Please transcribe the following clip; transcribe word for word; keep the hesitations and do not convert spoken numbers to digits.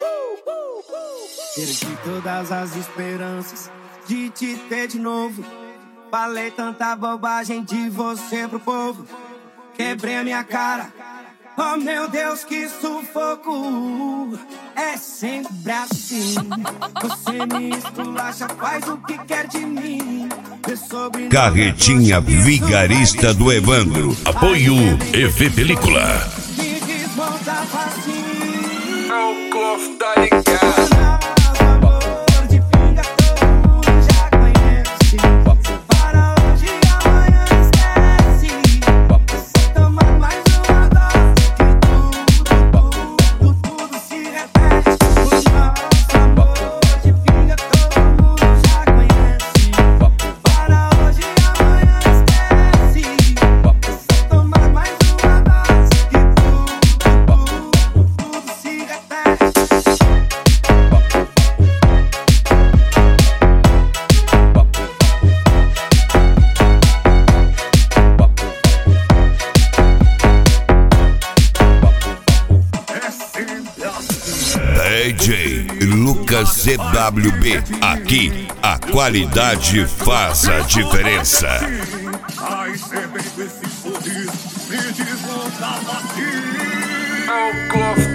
Perdi todas as esperanças de te ter de novo. Falei tanta bobagem de você pro povo. Quebrei a minha cara. Oh meu Deus, que sufoco. É sempre assim. Você me esculacha, faz o que quer de mim. Carretinha Vigarista do Evandro. Apoio E V Película. Me desmonta facinho. O Clof tá ligado. D J Lucas C W B. Aqui a qualidade faz a diferença. Ai, cê vem com esse sorriso, me desmonta aqui. O Clof